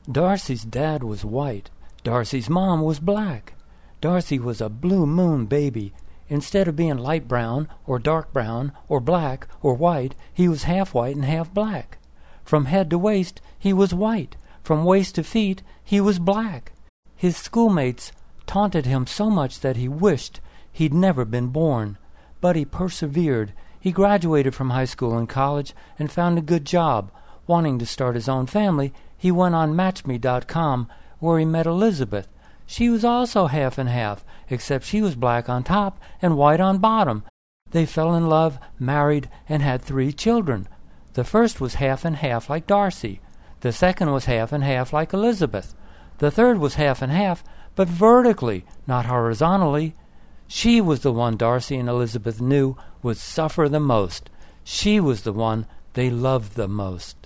Darcy's dad was white. Darcy's mom was black. Darcy was a blue moon baby. Instead of being light brown or dark brown or black or white, he was half white and half black. From head to waist, he was white. From waist to feet, he was black. His schoolmates taunted him so much that he wished he'd never been born. But he persevered. He graduated from high school and college and found a good job. Wanting to start his own family, he went on MatchMe.com, where he met Elizabeth. She was also half and half, except she was black on top and white on bottom. They fell in love, married, and had 3 children. The first was half and half like Darcy. The second was half and half like Elizabeth. The third was half and half, but vertically, not horizontally. She was the one Darcy and Elizabeth knew would suffer the most. She was the one they loved the most.